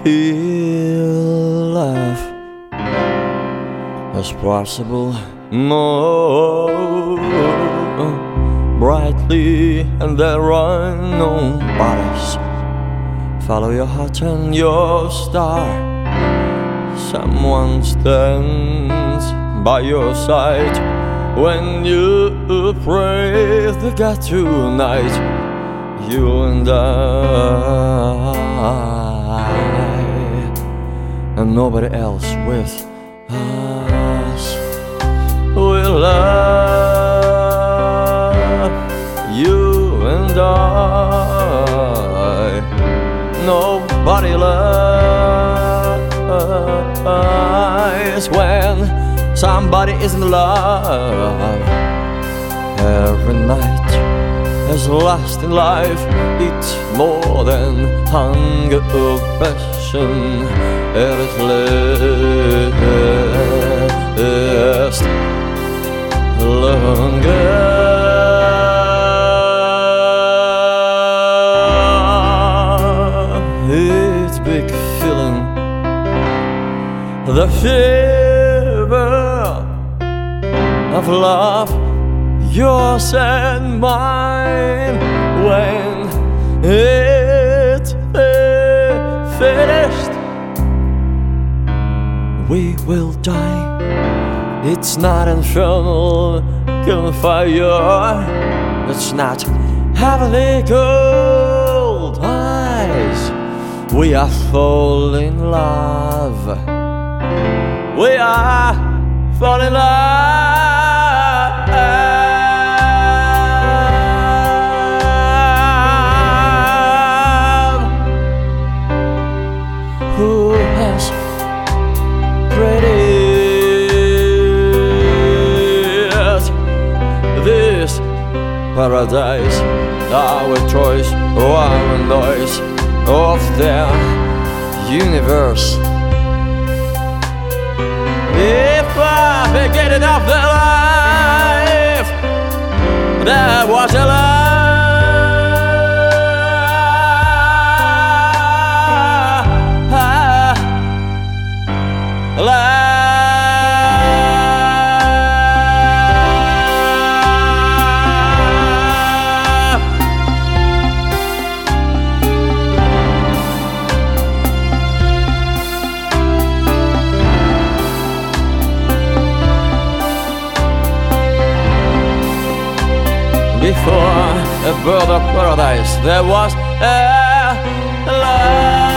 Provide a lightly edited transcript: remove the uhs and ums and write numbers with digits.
feel life as possible more brightly, and there are no bodies. Follow your heart and your star. Someone stands by your side when you pray to God tonight. You and I, and nobody else with us. We love you and I. Nobody lies when somebody is in love. Every night is lost in life. It's more than hunger or passion. It is less longer. It's big feeling, the fever of love, yours and mine. When it's finished, we will die. It's not infernal gunfire. It's not heavenly cold eyes. We are falling in love. We are falling in love. Who has created this paradise? Our choice, our noise of the universe. If I beginning of the life, there was a life. Before a bird of paradise, there was a life.